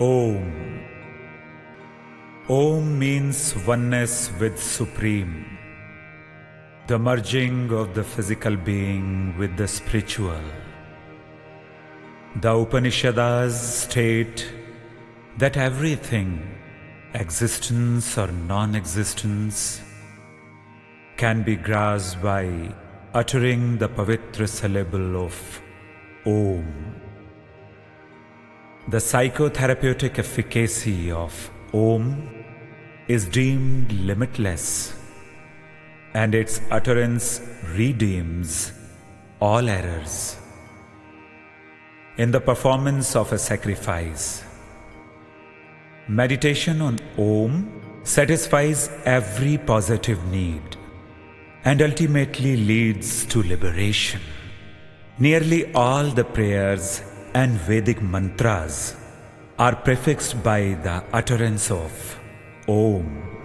Om. Om means oneness with Supreme, the merging of the physical being with the spiritual. The Upanishads state that everything, existence or non-existence, can be grasped by uttering the Pavitra syllable of Om. The psychotherapeutic efficacy of Om is deemed limitless, and its utterance redeems all errors. In the performance of a sacrifice, meditation on Om satisfies every positive need and ultimately leads to liberation. Nearly all the prayers and Vedic mantras are prefixed by the utterance of Om.